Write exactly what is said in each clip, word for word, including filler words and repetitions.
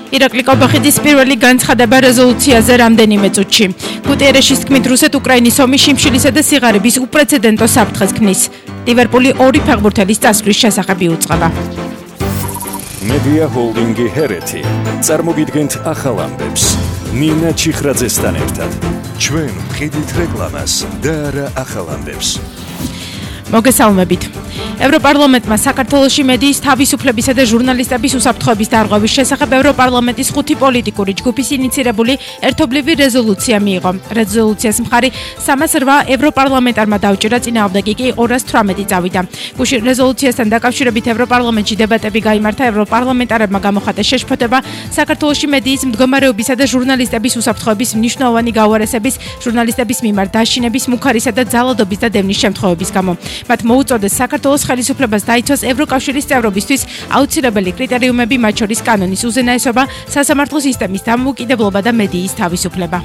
ირაკლი კობახიძის პირველი განცხადება რეზოლუციაზე რამდენიმე წუთში. გუტიერეშის თქმით, რუსეთ-უკრაინის ომი შიმშილისა და სიღარიბის უპრეცედენტო საფრთხეს ქმნის. ლივერპული ორი ფეხბურთელის წასვლის შესახებ იუწყება. Media Holdingi Hereti წარმოგიდგენთ ახალ ამბებს. ნინა ჩიხრაძესთან ერთად. ჩვენ ვყიდით რეკლამას და არა ახალ ამბებს. მოგესალმებით. ევროპარლამენტმა საქართველოში მედიის თავისუფლებისა და ჟურნალისტების უსაფრთხოების დარღვევის შესახებ ევროპარლამენტის ხუთი პოლიტიკური ჯგუფის ინიცირებული ერთობლივი რეზოლუცია მიიღო. რეზოლუციას მხარი სამას რვა ევროპარლამენტარმა დაუჭირა, წინააღმდეგი კი ორას თვრამეტი წავიდა. გუშინ რეზოლუციასთან დაკავშირებით ევროპარლამენტში დებატები გაიმართა. ევროპარლამენტარებმა გამოხატეს შეშფოთება საქართველოში მედიის მდგომარეობისა და ჟურნალისტების უსაფრთხოების მნიშვნელოვანი გაუარესების, ჟურნალისტების მიმართ დაშინების, მუქარისა და ძალადობის და დევნის შემთხვევების გამო. მათ მოუწოდეს საქართველოს ხელისუფლებას დაიცვას ევროკავშირის წევრობისთვის აუცილებელი კრიტერიუმები, მათ შორის კანონის უზენაესობა, სასამართლო სისტემის დამოუკიდებლობა და მედიის თავისუფლება.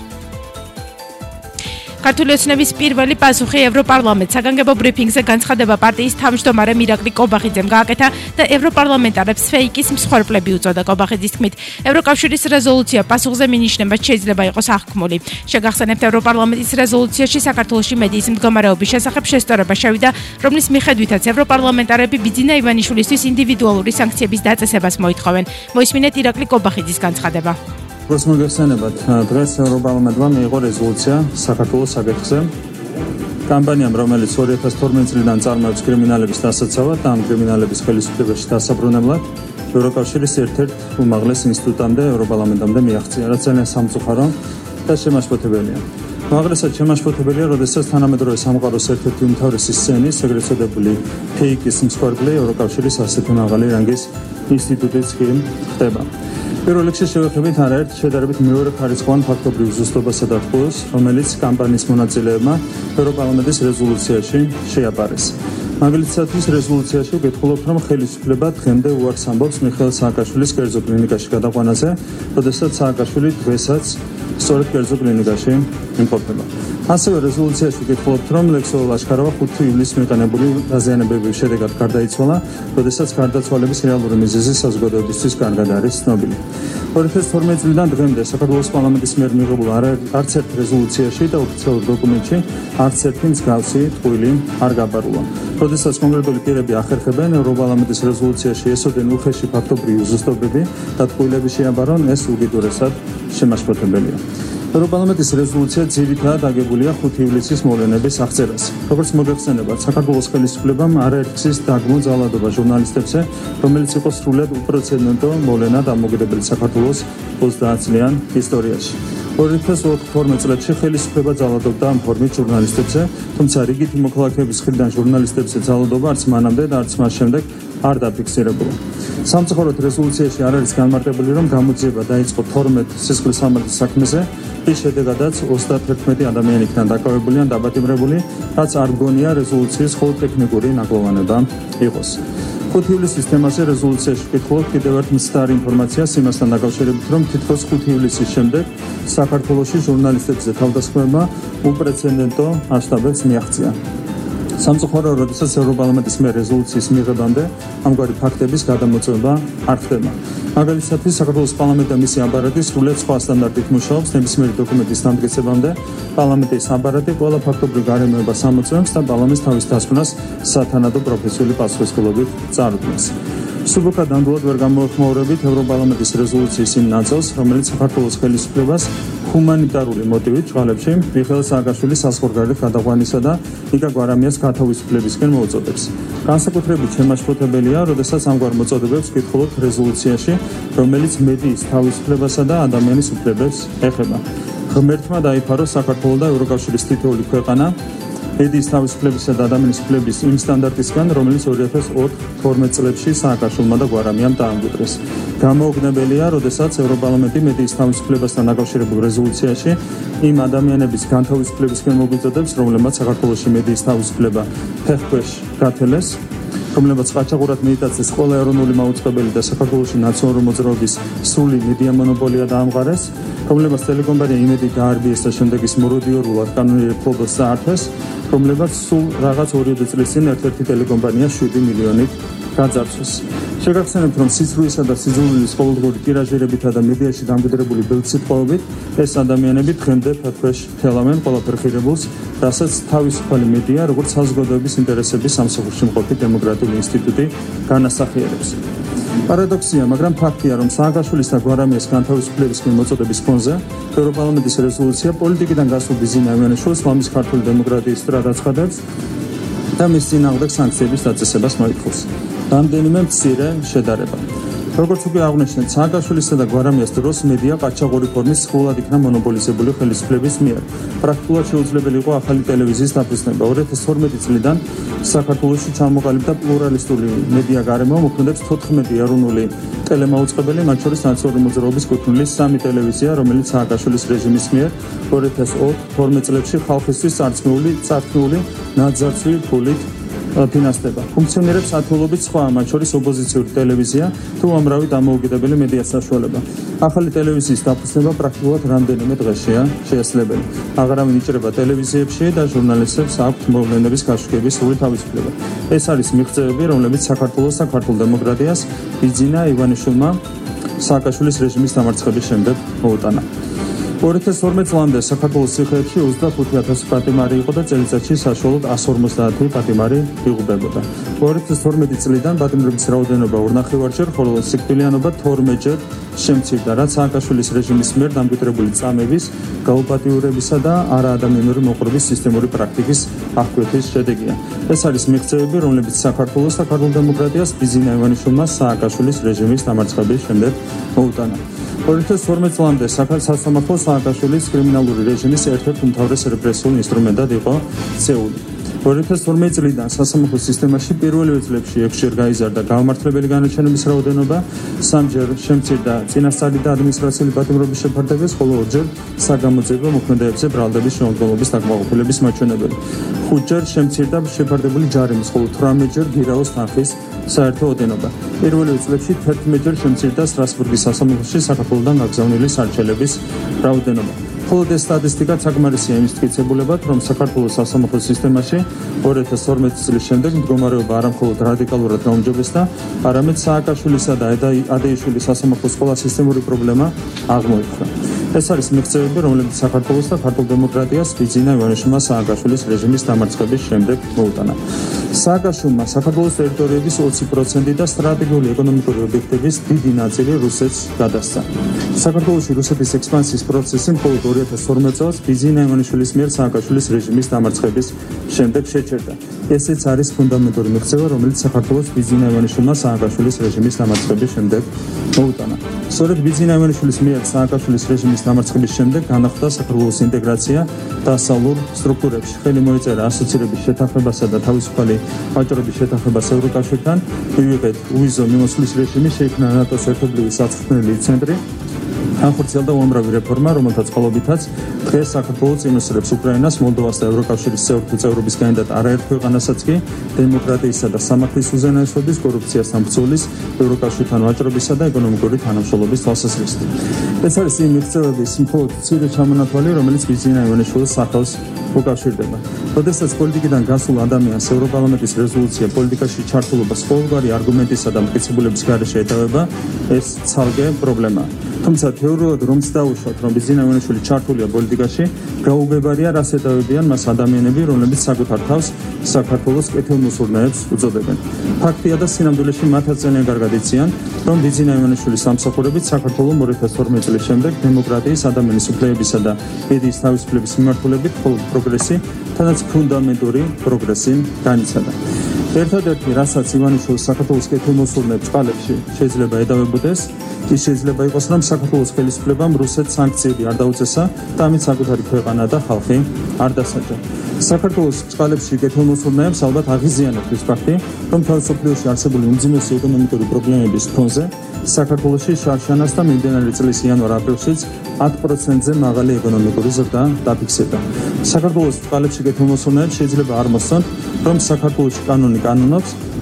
ქართული ოცნების პირველი პასუხი ევროპარლამენტს საგანგებო ბრიფინგზე განცხადება პარტიის თავმჯდომარემ ირაკლი კობახიძემ გააკეთა და ევროპარლამენტარებს ფეიკის მსხვერპლები უწოდა. კობახიძის თქმით, ევროკავშირის რეზოლუცია პასუხზე მინიშნება შეიძლება იყოს აღქმული. შეგახსენებთ, ევროპარლამენტის რეზოლუციაში საქართველოში მედიის მდგომარეობის შესახებ შესწორება შევიდა, რომლის მიხედვითაც ევროპარლამენტარები ბიძინა ივანიშვილისთვის ინდივიდუალური სანქციების დაწესებას მოითხოვენ. მოისმინეთ ირაკლი კობახიძის განცხადება. Როგორც მოგეხსენებათ, დღეს ევროპარლამენტმა მიიღო რეზოლუცია საქართველოს საკითხზე. კამპანიამ, რომელიც ორი ათას თორმეტი წლიდან წარმოებს კრიმინალების დასაცავად და ამ კრიმინალების ხელისუფლებაში დასაბრუნებლად, ევროკავშირის ერთ-ერთ უმაღლეს ინსტიტუტამდე, ევროპარლამენტამდე მიაღწია, რაც ძალიან სამწუხარო და შემაშფოთებელია. უმაღლესად შემაშფოთებელია, როდესაც თანამედროვე სამყაროს ერთ-ერთი უმთავრესი სცენის, ეგრეთ წოდებული ფეიკის მსხვერპლი ევროკავშირის ასეთი მაღალი რანგის ინსტიტუტიც კი ხდება. პირველ რიგში შევეხებით არაერთ შედარებით მეორე ხარისხოვან ფაქტობრივ ზუსტობასა და ტყუილს, რომელიც კამპანიის მონაწილეებმა ევროპარლამენტის რეზოლუციაში შეაპარეს. მაგალითად, რეზოლუციაში ვკითხულობთ, რომ ხელისუფლება დღემდე უარს ამბობს მიხეილ სააკაშვილის კერძო კლინიკაში გადაყვანაზე, როდესაც სააკაშვილი დღესაც სწორედ კერძო კლინიკაში იმყოფება. ასევე რეზოლუციაში ვკითხულობთ, რომ ლექსო ლაშქაროვა ხუთი ივლისს მიყენებული დაზიანებების შედეგად გარდაიცვალა, როდესაც გარდაცვალების რეალური მიზეზი საზოგადოებისთვის კარგად არის ცნობილი. ორი ათას თორმეტი წლიდან დღემდე საქართველოს პარლამენტის მიერ მიღებულ არც ერთ რეზოლუციაში და ოფიციალურ დოკუმენტში არც ერთი მსგავსი ტყუილი არ გაბარულა. როდესაც კონკრეტული პირები ახერხებენ ევროპარლამენტის რეზოლუციაში ესოდენ უხეში ფაქტობრივი ზუსტობები და ტყუილები შეაბარონ, ეს უკიდურესად შემაშფოთებელია. ევროპარლამენტის რეზოლუცია ძირითადად აგებულია ხუთი ივლისის მოვლენების აღწერაზე. როგორც მოგეხსენებათ, საქართველოს ხელისუფლებამ არაერთგზის დაგმო ძალადობა ჟურნალისტებზე, რომელიც იყო სრულად უპრეცედენტო მოვლენა დამოუკიდებელი საქართველოს ოცდაათ წლიან ისტორიაში. ორი ათას თორმეტი წლებში ხელისუფლება ძალადობდა ამ ფორმით ჟურნალისტებზე, თუმცა რიგითი მოქალაქეების მხრიდან ჟურნალისტებზე ძალადობა არც მანამდე და არც მას შემდეგ არ დაფიქსირებულა. სამწუხაროდ რეზოლუციაში არ არის განმარტებული, რომ გამოძიება დაიწყო თორმეტ სისხლის სამართლის საქმეზე, რის შედეგადაც ოცდაათერთმეტი ადამიანი იქნა დაკავებული ან დაპატიმრებული, რაც არ გონია რეზოლუციის მხოლოდ ტექნიკური ნაკლოვანება იყოს. ხუთი ივლისის თემაზე რეზოლუციაში ვკითხულობთ კიდევ ერთ მცდარ ინფორმაციას იმასთან დაკავშირებით, რომ თითქოს ხუთი ივლისის შემდეგ საქართველოში ჟურნალისტებზე თავდასხმებმა უპრეცედენტო მასშტაბებს მიაღწია. სამწუხარო, როდესაც ევროპარლამენტის მიერ რეზოლუციის მიღებამდე ამგვარი ფაქტების გადამოწმება არ ხდება. მაგალითად, საქართველოს პარლამენტი და მისი აპარატი სრულად სხვა სტანდარტით მუშაობს ნებისმიერი დოკუმენტის დამტკიცებამდე. პარლამენტის აპარატი ყველა ფაქტობრივ გარემოებას ამოწმებს და პარლამენტს თავის დასკვნას სათანადო პროფესიული პასუხისმგებლობით წარუდგენს. სუბუქად ნამდვილად ვერ გამოეხმაურებით ევროპარლამენტის რეზოლუციის იმ ნაწილს, რომელიც საქართველოს ხელისუფლებას ჰუმანიტარული მოტივით ჭყალებში მიხეილ სააკაშვილის საზღვარგარეთ გადაყვანისა და ნიკა გვარამიას გათავისუფლებისკენ მოუწოდებს. განსაკუთრებით შემაშფოთებელია, როდესაც ამგვარ მოწოდებებს ვკითხულობთ რეზოლუციაში, რომელიც მედიის თავისუფლებასა და ადამიანის უფლებებს ეხება. ღმერთმა დაიფარო საქართველო და ევროკავშირის თითოეული ქვეყანა მედიის თავისუფლებისა და ადამიანის უფლების იმ სტანდარტისგან, რომელიც ორი ათას თორმეტი წლებში სააკაშვილმა და გვარამიამ დაამკვიდრეს. გამოუგნებელია, როდესაც ევროპარლამენტი მედიის თავისუფლებასთან დაკავშირებულ რეზოლუციაში იმ ადამიანების განთავისუფლებისკენ მოგვიწოდებს, რომლებმაც საქართველოში მედიის თავისუფლება ფეხქვეშ გათელეს რომლებიც ყაჩაღურად მიიტაცეს ყველა ეროვნული მაუწყებელი და საქართველოში ნაციონალური მოძრაობის სრული მედია მონოპოლია დაამყარეს, რომლებაც ტელეკომპანია იმედი გაარბიეს და შემდეგ ის მოროდიორულად კანონიერ ფლობელს წაართვეს, რომლებაც სულ რაღაც ორი წლის წინ ერთ-ერთი ტელეკომპანია შვიდი მილიონით გაძარცვეს. შეგახსენებთ, რომ სიცრუისა და სიძულვილის ყოველდღიური ტირაჟირებითა და მედიაში დამკვიდრებული ბილდსიტყვაობით ეს ადამიანები დღემდე ფეთქეში თელავენ ყველაფერ ღირებულს, რასაც თავისუფალი მედია, როგორც საზოგადოების ინტერესების სამსახურში მყოფი დემოკრატიული ინსტიტუტი განასახიერებს. Პარადოქსია, მაგრამ ფაქტია, რომ სააკაშვილის და გვარამიას განთავისუფლების მოწოდების ფონზე ევროპარლამენტის რეზოლუცია პოლიტიკიდან გასულ ბიზინა ივანიშვილს ლამის ქართული დემოკრატიის სტრად აცხადებს და მის წინააღმდეგ სანქციების დაწესებას მოითხოვს. რამდენიმე მცირე შედარება. როგორც უკვე აღნიშნეთ, სააკაშვილისა და გვარამიას დროს მედია ყაჩაღური ფორმის სრულად იქნა მონოპოლიზებული ხელისუფლების მიერ. პრაქტიკულად შეუძლებელი იყო ახალი ტელევიზიის დაფუძნება. ორი ათას თორმეტი წლიდან საქართველოში ჩამოყალიბდა პლურალისტური მედია გარემო, მოქმედებს თოთხმეტი ეროვნული ტელემაუწყებელი, მათ შორის ნაციონალური მოძრაობის კუთვნილი სამი ტელევიზია, რომელიც სააკაშვილის რეჟიმის მიერ ორი ათას თორმეტ წლებში ხალხისთვის წარწმული, წარქმული ნაძარცვი ფულით ფინანსდება. ფუნქციონირებს ათეულობით სხვა, მათ შორის ოპოზიციური ტელევიზია თუ ამრავი დამოუკიდებელი მედიას საშუალება. ახალი ტელევიზიის დაფუძნება პრაქტიკულად რამდენიმე დღეშია შესაძლებელი. აღარავინ იჭრება ტელევიზიებში და ჟურნალისტებს აქვთ მოვლენების გაშუქების სრული თავისუფლება. ეს არის მიღწევები, რომლებიც საქართველოს და ქართულ დემოკრატიას ბიძინა ივანიშვილმა სააკაშვილის რეჟიმის დამარცხების შემდეგ მოუტანა. ორი ათას თორმეტ წლამდე საქართველოს ციხეებში ოცდახუთი ათასი პატიმარი იყო და წელიწადში საშუალოდ εκατს ორმოცდაათი პატიმარი იღუპებოდა. ორი ათას თორმეტი წლიდან პატიმრების რაოდენობა ორნახევარჯერ, ხოლო სიკვდილიანობა თორმეტჯერ შემცირდა, რაც სააკაშვილის რეჟიმის მიერ დამკვიდრებული წამების, გაუპატიურებისა და არაადამიანური მოყრობის სისტემური პრაქტიკის აღკვეთის შედეგია. ეს არის მიღწევები, რომლებიც საქართველოს და ქართულ დემოკრატიას ბიძინა ივანიშვილმა სააკაშვილის რეჟიმის დამარცხების შემდეგ მოუტანა. ორი ათას თორმეტ წლამდე სასამართლო სააკაშვილის კრიმინალური რეჟიმის ერთ-ერთ უმთავრეს რეპრესიულ ინსტრუმენტად იყო ცეული. ორი ათას თორმეტი წლიდან სასამართლო სისტემაში პირველივე წლებში ექვსჯერ გაიზარდა გამართლებელი განაჩენების რაოდენობა, სამჯერ შემცირდა წინასწარი და ადმინისტრაციული პატიმრობის შეფარდების, ხოლო ორჯერ საგამოძიებო მოქმედებებზე ბრალდების შემოწმების დაკმაყოფილების მაჩვენებელი. ხუთჯერ შემცირდა შეფარდებული ჯარიმის, ხოლო თვრამეტჯერ გირაოს თანხის საერთო ოდენობა. პირველივე წლებში თერთმეტჯერ შემცირდა სტრასბურგის სასამართლოში საქართველოდან გაგზავნილი სარჩელების რაოდენობა. მხოლოდ ეს სტატისტიკა საკმარისია იმის მტკიცებულებად, რომ საქართველოს სასამართლო სისტემაში ორი ათას თორმეტი წლის შემდეგ მდგომარეობა არა მხოლოდ რადიკალურად გაუმჯობესდა, არამედ სააკაშვილისა და ადეიშვილის სასამართლოს ყველა სისტემური პრობლემა აღმოიფხვრა. ეს არის მიღწევები, რომლებიც საქართველოს და ქართულ დემოკრატიას ბიძინა ივანიშვილმა სააკაშვილის რეჟიმის დამარცხების შემდეგ მოუტანა. სააკაშვილმა საქართველოს ტერიტორიების ოცი პროცენტი და სტრატეგიული ეკონომიკური ობიექტების დიდი ნაწილი რუსეთს გადასცა. საქართველოში რუსეთის ექსპანსიის პროცესი მხოლოდ ორი ათას თორმეტ წელს ბიძინა ივანიშვილის მიერ სააკაშვილის რეჟიმის დამარცხების შემდეგ შეჩერდა. ესეც არის ფუნდამენტური მიღწევა, რომელიც საქართველოს ბიძინა ივანიშვილმა სააკაშვილის რეჟიმის დამარცხების შემდეგ მოუტანა. სწორედ ბიძინა ივანიშვილის მიერ სააკაშვილის რეჟიმის დამარცხების შემდეგ განახლდა საქართველოს ინტეგრაცია დასავლურ სტრუქტურებში. ხელი მოეწერა ასოცირების შეთანხმებასა და თავისუფალი ვაჭრობის შეთანხმებას ევროკავშირთან, მივიღეთ უვიზო მიმოსვლის რეჟიმი, შეიქმნა ნატოს ერთობლივი საცხოვრებელი ცენტრი. განხორციელდა უამრავი რეფორმა, რომელთაც წყალობითაც დღეს საქართველოს წინასწრებს უკრაინას, მოლდოვას და ევროკავშირის წევრთა წევრობის კანდიდატ არაერთ ქვეყანასაც კი დემოკრატიისა და სამართლის უზენაესობის, კორუფციასთან ბრძოლის, ევროკავშირთან ვაჭრობისა და ეკონომიკური თანამშრომლობის თვალსაზრისით. ეს არის იმ მიღწევების მხოლოდ მცირე ჩამონათვალი, რომელიც ბიძინა ივანიშვილის სახელს უკავშირდება. როდესაც პოლიტიკიდან გასულ ადამიანს ევროპარლამენტის რეზოლუცია პოლიტიკაში ჩართულობას ყოველგვარი არგუმენტისა და მტკიცებულების გარეშე ეტევება, ეს ცალკე პრობლემაა. თუმცა თეორიულად რომც დაუშვათ, რომ ბიძინა ივანიშვილი ჩართულია პოლიტიკაში, გაუგებარია რას ეტევებიან მას ადამიანები, რომლებიც საკუთარ თავს საქართველოს კეთილმოსურნეებს უწოდებენ. ფაქტია და სინამდვილეში მათაც ძალიან კარგად იციან, რომ ბიძინა ივანიშვილის სამსახურებით საქართველოს ორი ათას თორმეტი წლის შემდეგ დემოკრატიის, ადამიანის უფლებებისა და მედიის თავისუფლების მიმართულებით მხოლოდ პროგრესი, თანაც ფუნდამენტური პროგრესი განიცადა. ერთადერთი, რასაც ივანიშვილს საქართველოს კეთილმოსურნეებს წყალებში შეიძლება ედავებოდეს, ის შეიძლება იყოს, რომ საქართველოს ხელისუფლებამ რუსეთს სანქციები არ დაუწესა და ამით საკუთარი ქვეყანა და ხალხი არ დასაჯა. საქართველოს წყალებში კეთილმოსურნეებს ალბათ აღიზიანებთ ის ფაქტი, რომ თავისუფლებაში არსებული უმძიმესი ეკონომიკური პრობლემების ფონზე საქართველოში შარშანას და მიმდინარე წლის იანვარ-აპრილშიც ათი პროცენტზე მაღალი ეკონომიკური ზრდა დაფიქსირდა. საქართველოს წყალებში კეთილმოსურნეებს შეიძლება არ მოსწონთ, რომ საქართველოში კანონი კანონობს,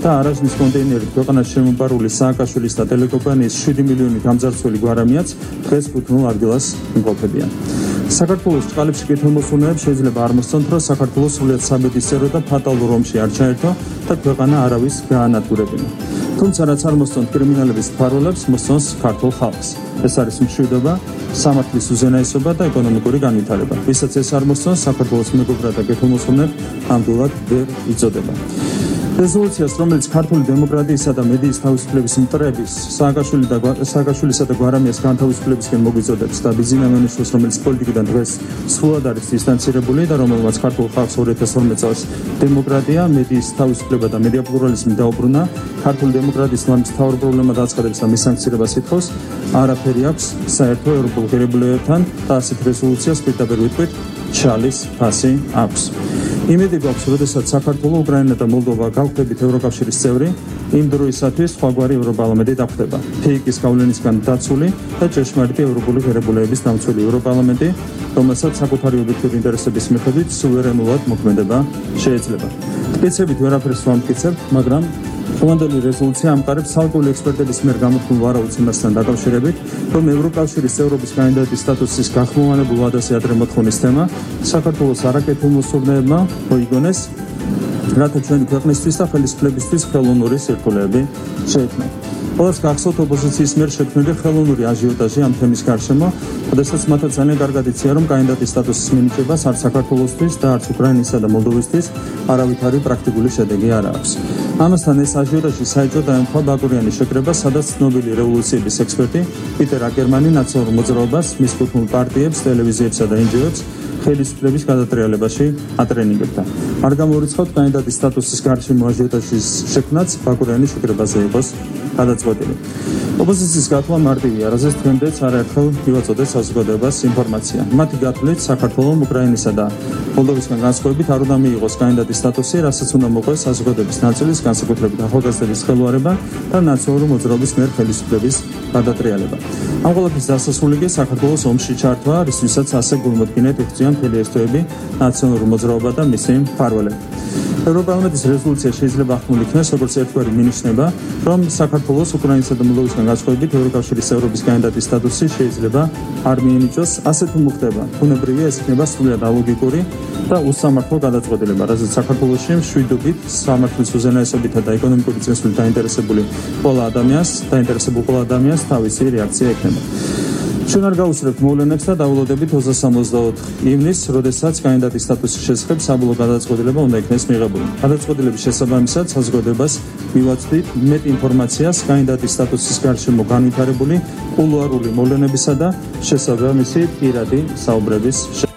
და არაჟნის კონტეინერით ქვეყანაში შემოპარული სააკაშვილის და ტელეკომპანიის შვიდი მილიონი გამძარცველი გვარამიაც დღეს კუთვნილ ადგილას იმყოფებიან. საქართველოს წყალებში კეთილმოსურნეებს შეიძლება არ მოსწონთ, რომ საქართველოს სრულიად საბედისწერო და ფატალურ ომში არ ჩაერთო და ქვეყანა არავის გაანადგურებინა. თუმცა რაც არ მოსწონთ კრიმინალების მფარველებს, მოსწონს ქართულ ხალხს. ეს არის მშვიდობა, სამართლის უზენაესობა და ეკონომიკური განვითარება. ვისაც ეს არ მოსწონს, საქართველოს მეგობრად და კეთილმოსურნეებს ამდულად ვერ იწოდება. რეზოლუციას, რომელიც ქართული დემოკრატიისა და მედიის თავისუფლების მტრების, სააკაშვილი და სააკაშვილისა და გვარამიას განთავისუფლებისკენ მოგვიწოდებს და ბიძინა მენიშვილს, რომელიც პოლიტიკიდან დღეს სრულად არის დისტანცირებული და რომელმაც ქართულ ხალხს ორი ათას ორმეტ წელს დემოკრატია, მედიის თავისუფლება და მედია პლურალიზმი დაუბრუნა, ქართული დემოკრატიის ლამის მთავარ პრობლემად აცხადებს და მის სანქცირებას ითხოვს, არაფერი აქვს საერთო ევროპულ ღირებულებებთან და ასეთ რეზოლუციას პირდაპირ ვიტყვით, ჩალის ფასი აქვს. იმედი გვაქვს, როდესაც საქართველო, უკრაინა და მოლდოვა გავხდებით ევროკავშირის წევრი, იმ დროისათვის სხვაგვარი ევროპარლამენტი დახვდება. ფეიკის გავლენისგან დაცული და ჭეშმარიტი ევროპული ღირებულებების დამცველი ევროპარლამენტი, რომელსაც საკუთარი ობიექტიური ინტერესების მიხედვით სუვერენულად მოქმედება შეეძლება. მტკიცებით ვერაფერს ვამტკიცებ, მაგრამ დღევანდელი რეზოლუცია ამყარებს ცალკეული ექსპერტების მიერ გამოთქმულ ვარაუდს იმასთან დაკავშირებით, რომ ევროკავშირის წევრობის კანდიდატის სტატუსის გახმოვანებულ ვადაზე ადრე მოთხოვნის თემა საქართველოს არაკეთილმოსურნეებმა მოიგონეს, რათა ჩვენი ქვეყნისთვის და ხელისუფლებისთვის ხელოვნური სირთულეები შეექმნათ. ყველას გახსოვთ ოპოზიციის მიერ შექმნილი ხელოვნური აჟიოტაჟი ამ თემის გარშემო, როდესაც მათაც ძალიან კარგად იციან, რომ კანდიდატის სტატუსის მინიჭებას არც საქართველოსთვის და არც უკრაინისა და მოლდოვისთვის არავითარი პრაქტიკული შედეგი არ აქვს. ამასთან ეს აჟიოტაჟი საერთოდ დაემთხვა ბაკურიანის შეკრება, სადაც ცნობილი რევოლუციების ექსპერტი პიტერ აკერმანი ნაციონალურ მოძრაობას, მის კუთვნილ პარტიებს, ტელევიზიებსა და ენჯიოებს ხელისუფლების გადატრიალებაში ატრენინგებდა. არ გამორიცხავთ კანდიდატის სტატუსის გარშემო აჟიოტაჟის შექმნაც ბაკურიანის შეკრებაზე იყოს გადაწყვეტილი. ოპოზიციის გათვლა მარტივია, რაზეც დღემდეც არაერთხელ მივაწოდეთ საზოგადოებას ინფორმაცია. მათი გათვლით საქართველოს, უკრაინისა და მოლდოვისგან განსხვავებით არ უნდა მიიღოს კანდიდატის სტატუსი, რასაც უნდა მოყვეს საზოგადოების ნაწილის, განსაკუთრებით ახალგაზრდების ხელვარება და ნაციონალური მოძრაობის მიერ ხელისუფლების გადატრიალება. ამ ყველაფრის დასასრული კი საქართველოს ომში ჩართვა, რისთვისაც ასე გულმოდგინედ იხდიან მთელი ეს თვეები ნაციონალური მოძრაობა და მისი მფარველები. ევროპარლამენტის რეზოლუცია შეიძლება ახმულ იქნეს, როგორც ერთგვარი მინიშნება, რომ საქართველოს, უკრაინისა და მოლდოვისგან განსხვავებით ევროკავშირის წევრობის კანდიდატის სტატუსი შეიძლება არ მიენიჭოს. ასე თუ მოხდება, ბუნებრივია ეს იქნება სრულიად ალოგიკური და უსამართლო გადაწყვეტილება, რაზეც საქართველოში მშვიდობით, სამართლის უზენაესობითა და ეკონომიკური წინსვლით დაინტერესებული ყველა ადამიანს, დაინტერესებულ ყველა ადამიანს თავისი რეაქცია ექნება. ჩვენ არ გავუსწრებთ მოვლენებს და დაულოდებით ოცდაათს სამოცდაოთხ ივნისს, როდესაც კანდიდატის სტატუსის შესახებ საბოლოო გადაწყვეტილება უნდა იქნეს მიღებული. გადაწყვეტილების შესაბამისად საზოგადოებას მივაწვდით მეტ ინფორმაციას კანდიდატის სტატუსის გარშემო განვითარებული კულუარული მოვლენებისა და შესაბამისი პირადი საუბრების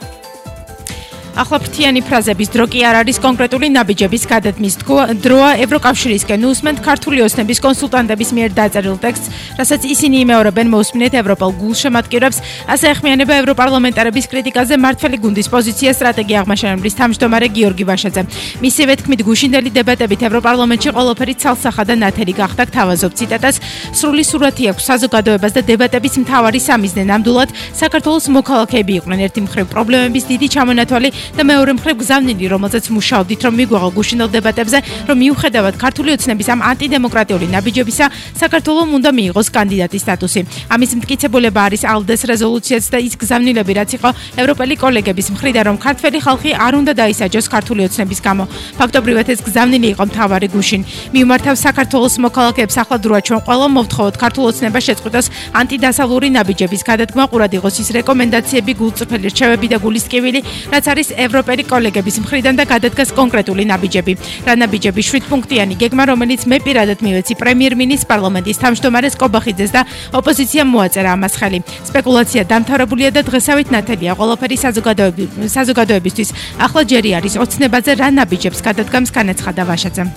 ახლა ფრთიანი ფრაზების დრო კი არ არის კონკრეტული ნაბიჯების გადადგმის დროა ევროკავშირისკენ უსმენთ ქართული ოცნების კონსულტანტების მიერ დაწერილ ტექსტს, რასაც ისინი იმეორებენ მოусმინეთ ევროპელ გულშემატკივრებს, ასე ეხმიანება ევროპარლამენტარების კრიტიკაზე მართველი გუნდის პოზიცია სტრატეგია აღმაშენებლის თავმჯდომარე გიორგი ვაშაძე. მისივე თქმით, გუშინდელი დებატებით ევროპარლამენტში ყველაფერი ცალსახა და ნათელი გახდა. გთავაზობ ციტატას, სრული სურათი აქვს საზოგადოებას და დებატების მთავარი სამიზნე ნამდვილად საქართველოს მოქალაქეები იყვნენ. ერთი მხრივ პრობლემების დიდი ჩამონათვალი და მეორე მხრივ გზავნილი, რომელზეც მუშაობდით, რომ მიგვაღო გუშინდელ დებატებზე, რომ მიუხედავად ქართული ოცნების ამ ანტიდემოკრატიული ნაბიჯებისა, საქართველოს უნდა მიიღოს კანდიდატის სტატუსი. ამის მტკიცებულება არის ალდეს რეზოლუციაც და ის გზავნილები, რაც იყო ევროპელი კოლეგების მხრიდან, რომ ქართველი ხალხი არ უნდა დაისაჯოს ქართული ოცნების გამო. ფაქტობრივად ეს გზავნილი იყო მთავარი გუშინ. მიმართავ საქართველოს მოქალაქეებს ახლადროა ჩვენ ყველა მოვთხოვოთ ქართულ ოცნებას შეწყვიტოს ანტიდასავლური ნაბიჯების გადადგმა, ყურად იყოს ის რეკომენდაციები, გულწრფელი რჩევები და გულისკივილი, რაც არის ევროპელი კოლეგების მხრიდან და გადადგას კონკრეტული ნაბიჯები. რა ნაბიჯები? შვიდპუნქტიანი გეგმა, რომელიც მე პირადად მივეცი პრემიერ-მინისტრ პარლამენტის თავმჯდომარეს კობახიძეს და ოპოზიციამ მოაწერა ამას ხელი. სპეკულაცია დამთავრებულია და დღესავით ნათელია ყველაფერი საზოგადოებისთვის. ახლა ჯერი არის ოცნებაზე რა ნაბიჯებს გადადგამს, განაცხადა ვაშაძემ.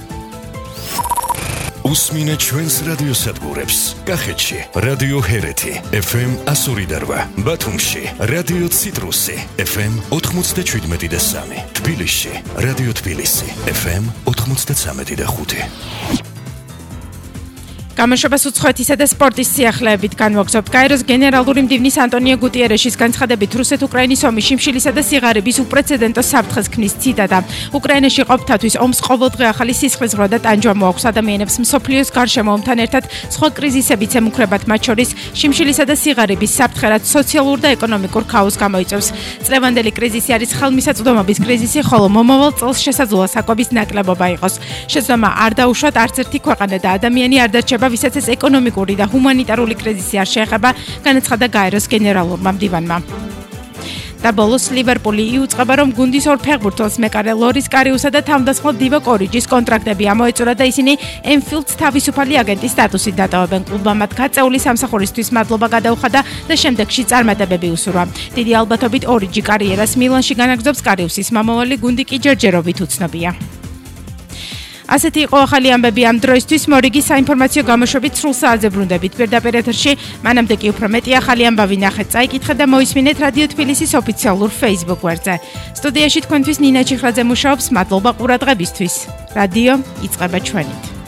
უსმინე ჩვენს რადიოსადგურებს. კახეთში რადიო ჰერეთი ეფ ემ εκατო ორი და რვა, ბათუმში რადიო ციტრუსი ეფ ემ ოთხმოცდაშვიდმეტი და სამი, თბილისში რადიო თბილისი ეფ ემ ოთხმოცდაცამეტი და ხუთი. გამოშვებას უცხოეთისა და სპორტის სიახლეებით განვაგრძობთ. გაეროს გენერალური მდივნის ანტონიო გუტიერეშის განცხადებით რუსეთ-უკრაინის ომის შიმშილისა და სიღარიბის უპრეცედენტო საფრთხეს ქმნის ციტატა. უკრაინაში ყოფთათვის ომს ყოველდღე ახალი სისხლისღვრა და ტანჯვა მოაქვს ადამიანებს მსოფლიოს გარშემო ომთან ერთად სხვა კრიზისებიც ემუქრებათ, მათ შორის შიმშილისა და სიღარიბის საფრთხე, რაც სოციალურ და ეკონომიკურ ქაოსს გამოიწვევს. წლევანდელი კრიზისი არის ხელმისაწვდომობის კრიზისი, ხოლო მომავალ წელს შესაძლოა საკვების ნაკლებობა იყოს. შეცდომა არ დაუშვათ არც ერთი ქვეყანა და ადამიანი არ დარჩება, ვისაც ეს ეკონომიკური და ჰუმანიტარული კრიზისი არ შეეხება, განაცხადა გაეროს გენერალურმა მდივანმა. და ბოლოს ლივერპული იუწყება, რომ გუნდის ორ ფეხბურთელს მეკარე ლორის კარიუსა და თავდამსხმელ დივო კორიჯის კონტრაქტები ამოეწურა და ისინი ემფილდს თავისუფალი აგენტის სტატუსით დატოვებენ. კლუბმა მათ გაწეული სამსახურისთვის მადლობა გადაუხადა და შემდეგში წარმატებები უსურვა. დიდი ალბათობით ორიჯი კარიერას მილანში განაგრძობს, კარიუსის მომავალი გუნდი კი ჯერჯერობით უცნობია. ასეთი იყო ახალი ამბები ამ დროისთვის. მორიგი საინფორმაციო გამოშვებით სრულ საათზე ბრუნდებით. პირდაპირ ეთერში მანამდე კი უფრო მეტი ახალი ამბავი ნახეთ, წაიკითხეთ და მოისმინეთ რადიო თბილისის ოფიციალურ Facebook გვერდზე. სტუდიაში თქვენთვის ნინა ჩიხრაძე მუშაობს. მადლობა ყურადღებისთვის. რადიო იწყება ჩვენით.